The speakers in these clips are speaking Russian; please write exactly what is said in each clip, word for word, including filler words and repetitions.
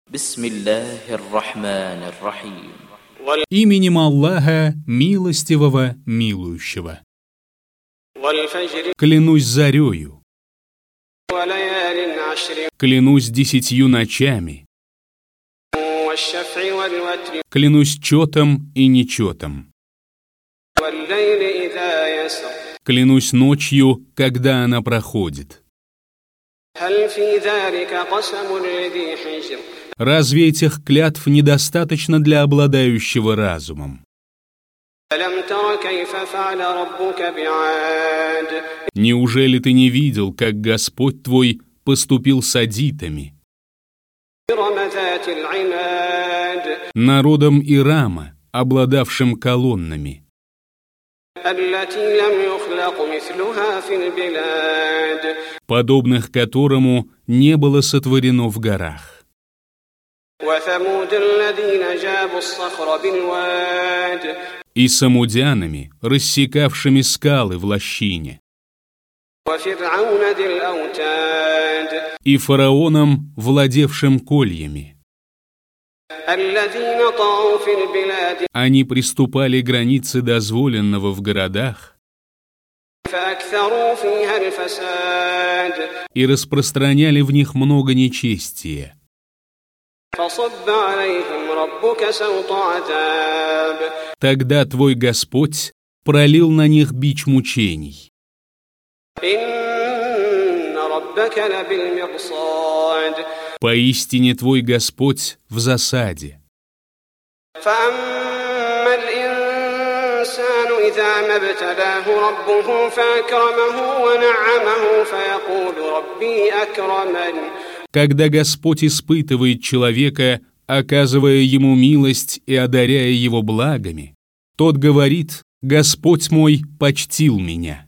Бисмиллахир-рахманир-рахим. Именем Аллаха, милостивого, милующего. Клянусь зарею. Клянусь десятью ночами. Клянусь четом и нечетом. Клянусь ночью, когда она проходит. Разве этих клятв недостаточно для обладающего разумом? Неужели ты не видел, как Господь твой поступил с адитами, народом Ирама, обладавшим колоннами, подобных которому не было сотворено в горах, и самудянами, рассекавшими скалы в лощине, и фараоном, владевшим кольями. Они приступали границы дозволенного в городах и распространяли в них много нечестия. Тогда твой Господь пролил на них бич мучений. Поистине твой Господь в засаде. Когда Господь испытывает человека, оказывая ему милость и одаряя его благами, тот говорит: «Господь мой почтил меня».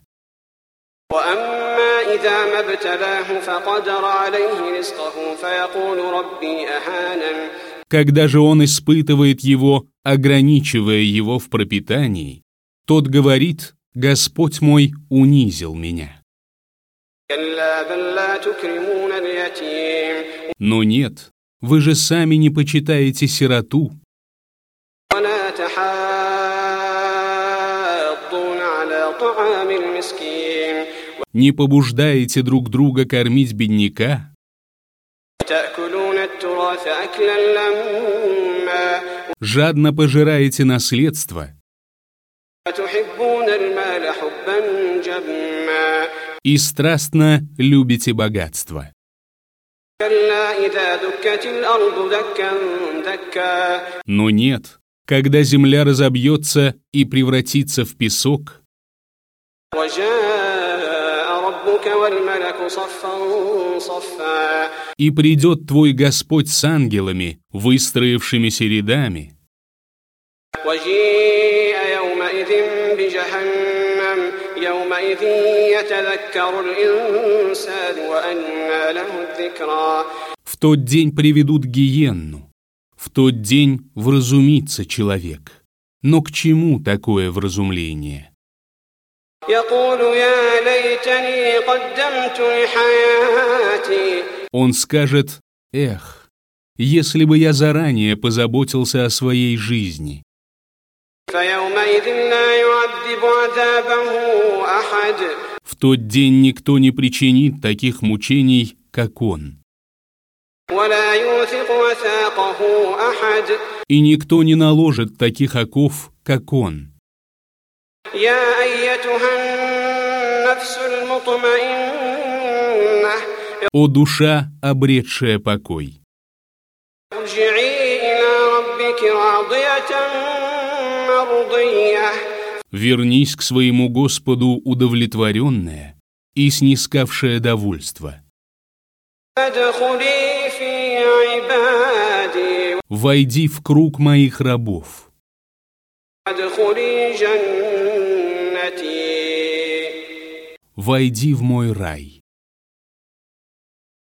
Когда же он испытывает его, ограничивая его в пропитании, тот говорит: «Господь мой унизил меня». Но нет, вы же сами не почитаете сироту. Не побуждаете друг друга кормить бедняка. Жадно пожираете наследство. И страстно любите богатство. Но нет, когда земля разобьется и превратится в песок, и придет твой Господь с ангелами, выстроившимися рядами, в тот день приведут гиенну, в тот день вразумится человек. Но к чему такое вразумление? Он скажет: «Эх, если бы я заранее позаботился о своей жизни». В тот день никто не причинит таких мучений, как он. И никто не наложит таких оков, как он. О душа, обретшая покой! Вернись к своему Господу удовлетворенная и снискавшая довольство. Войди в круг моих рабов. Войди в мой рай.